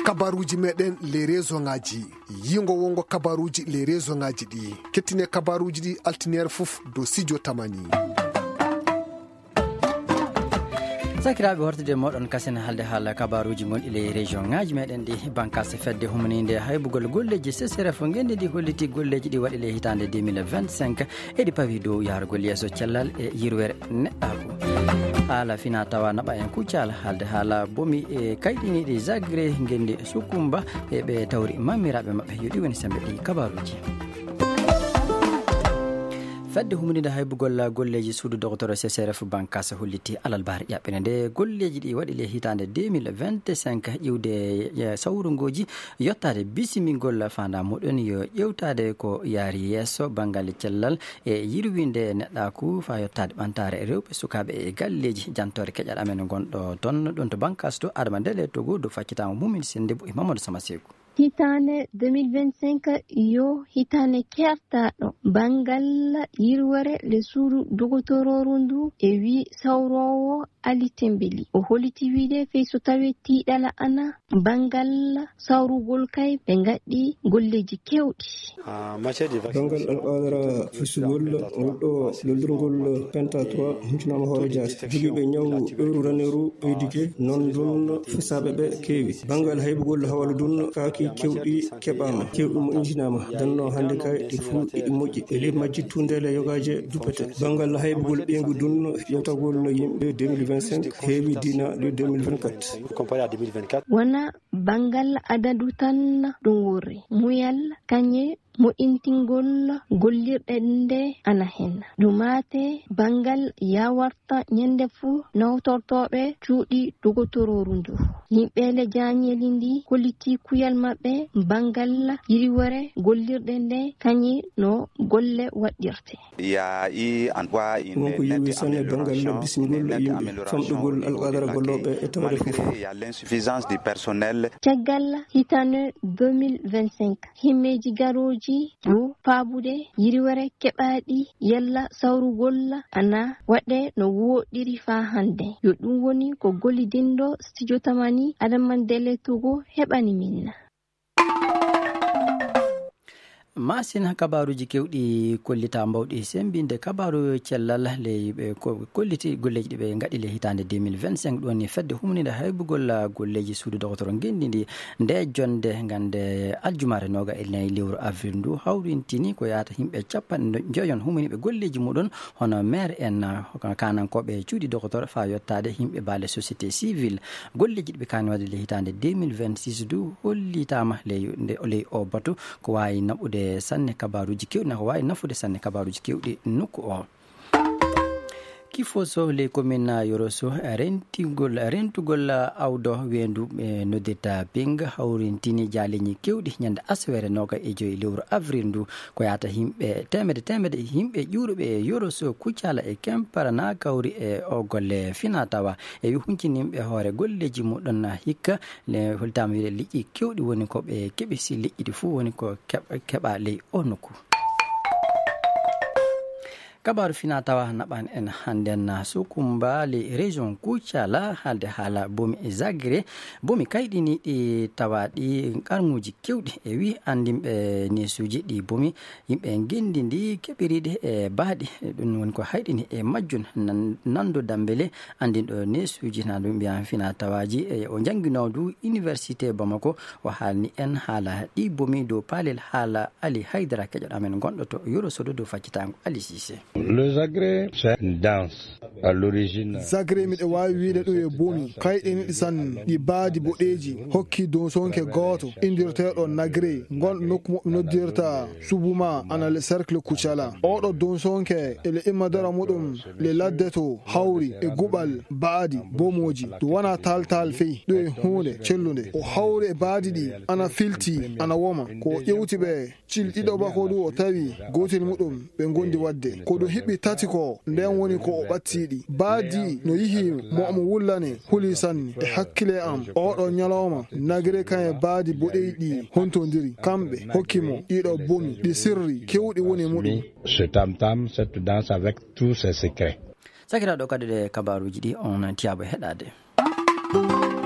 kabaruji meɗen les réseau ngaji yingo wongo kabaruji les réseau ngaji ɗi kettine kabaruji ɗi altiniére fof do studio tamani. sakiraɓe hortude moɗon kasene halde haala kabaruji gonɗi le région ngaji meɗen ɗi bankase fedde humanide haybugol golleji CCRF gendi ɗi holliti golleji ɗi waɗi le hitande 2025 eɗi pawi dow yarugol yesso cellal e yirwere neɗɗako haala fina tawa naɓa en kuccal halde haala bomi e kayɗiniɗi Zagré gendi Sukumba e ɓe tawri mammiraɓe mabɓe yoɗi woni sembe ɗi kabaruji. fedde humunide haybugol golleji suudu docteur CCRF bankasa holliti alal baari ƴaɓɓene nde golleji ɗi waɗi le hitande 2025 ƴiwde sawrungoji yettade bisimigol fanda muɗon yo ƴewtade ko yaari yesso banggal cellal e yirwinde neɗɗaku fa yettade ɓantare rewɓe sukaɓe e galleji jantore keƴal amen gonɗo toon ɗon to bankasa to adama ndele togo do faccitama mumin sendebo e Mamadou Samasekou. hitane 2025 yo hitane kertaɗo bangal yirwere le suudu dogotororu ndu e wi sawrowo Ali Tembeli o holiti wiide fey so tawi tiiɗala ana bangal sawrugol kay ɓe gaɗɗi golleji kewɗi. bangal alqadara fisugol wonɗo loldirgol penta 3 humtinama hoore jaasi jogiiɓe ñaw ɓewru raneru ɓeydike non ɗum fisaɓe ɓe keewi bangal haybugol hawalu dun kaaki kewɗi keɓama kewɗi moƴƴinama danno hannde kay ɗi fuu ɗiɗi moƴƴi e ley majji tundele yogaje dupete bangal haybugol ɓeygu dun yewtagol yimɓe 2025 heewi dina de 2024 wona bangal adadu tan ɗum wurri muyal kañe moƴintingol gollirɗe nde ana hen ɗumate bangal yawarta ñande fuu nawtortoɓe cuuɗi dogotororu ndu yimɓele jañeli ndi kolliti kuyal maɓɓe bangal yiriwore gollirɗe nde kañi no golle waɗirte wonko yewi sanne bangal bisimigol yimɓe famɗugol alqadara golloɓe e tawde fof caggal hitane 2025 himmeji garoji yo faabude yiriwere keɓaɗi yalla sawrugol ana waɗe no woɗɗiri fa hande yo ɗum woni ko gollidinɗo studio tamani Adama Ndele Togo heɓani min. masin kabaruji kewɗi kollita mbawɗi sembinde kabaru cellal leyɓe kolliti golleji ɗiɓe gaɗi le hitande 2025 ɗon ni fedde humnide haybugol golleji suudu docteur gendidi nde jonde gande aljumare noga e nayi lewru avril ndu hawrintini ko yata yimɓe capanɗe joyon humaniɓe golleji muɗon hono maire en kanankoɓe cuuɗi docteur fa yettade yimɓe baale société civile golleji ɗiɓe kani wadde le hitande 2026 du hollitama ley o batu ko wawi naɓude sanne kabaruji kewɗi nako wawi nafude sanne kabaruji kewɗi nokku o kifo sohle commune Yoroso rentugol awdo wendu noddita ping hawrintini jaleñi kewɗi ñande aswere noga e joyi lewru avril ndu ko yata yimɓe temede yimɓe ƴuuruɓe Yoroso kuccala e kemparana kawri e o golle fina tawa e wi hunciniɓe hoore golleji muɗon hikka le holtama wiide liƴƴi kewɗi woni ko ɓe keɓi si liƴƴi ɗi fuu woni ko keɓa ley o nokku. kabaru fina tawa naɓan en handen Sukumba le région kuccala halde haala bomi e Zagré bomi kayɗini ɗi tawaɗi karmuji kewɗi e wi andimɓe nesuji ɗi bomi yimɓe gendi ndi keɓiriɗi e baaɗi ɗum woni ko hayɗini e majjun nando dambele andinɗo nesuji na ɗum mbiyan fina tawaji o jangguinodu université Bamako o haalni en haala ɗi bomi dow palel haala Ali Haydara keƴoɗo amen gonɗo to Yoroso dow faccitango Ali Cissé. Le Zagré, c'est une danse à l'origine. Zagré miɗo wawi wiide ɗo e bomi kayɗe niɗi san ɗi baadi boɗeji hokki dow sonke goto indirteɗo Nagré gon nokku mo noddirta Subuma ana le cercle Kucala oɗo dow sonke ele immadara muɗum le ladde to hawri e guɓal baadi bomoji to wona tal fey ɗo e hunde cellude o hawri e baadi ɗi ana filti ana woma ko ƴewti ɓe cilɗiɗo ba ko ɗum o tawi gotel muɗum ɓe gondi wadde ko ɗum hiɓɓi tati ko nden woni ko o ɓattiɗi baadi no yihi mo wullane huli sanni e hakkile am oɗo ñalawma Nagré kan e baadi boɗeyɗi hontodiri kamɓe hokkimo ɗiɗo bomi ɗi sirri kewɗi woni muɗum. Ce tam-tam, cette danse avec tous ses secrets. sakiraɗo kadi ɗe kabaruji ɗi on tiyaba heɗade.